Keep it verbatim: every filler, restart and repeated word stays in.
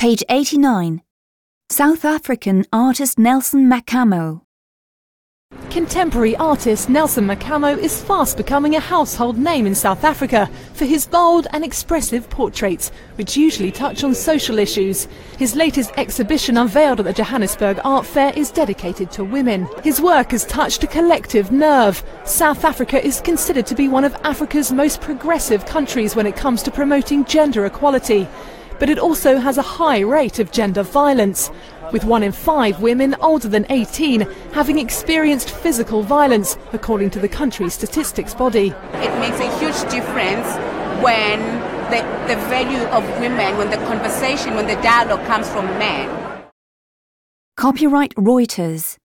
Page eighty-nine. South African artist Nelson Makamo. Contemporary artist Nelson Makamo is fast becoming a household name in South Africa for his bold and expressive portraits, which usually touch on social issues. His latest exhibition, unveiled at the Johannesburg Art Fair, is dedicated to women. His work has touched a collective nerve. South Africa is considered to be one of Africa's most progressive countries when it comes to promoting gender equality. But it also has a high rate of gender violence, with one in five women older than eighteen having experienced physical violence, according to the country's statistics body. It makes a huge difference when the, the value of women, when the conversation, when the dialogue comes from men. Copyright Reuters.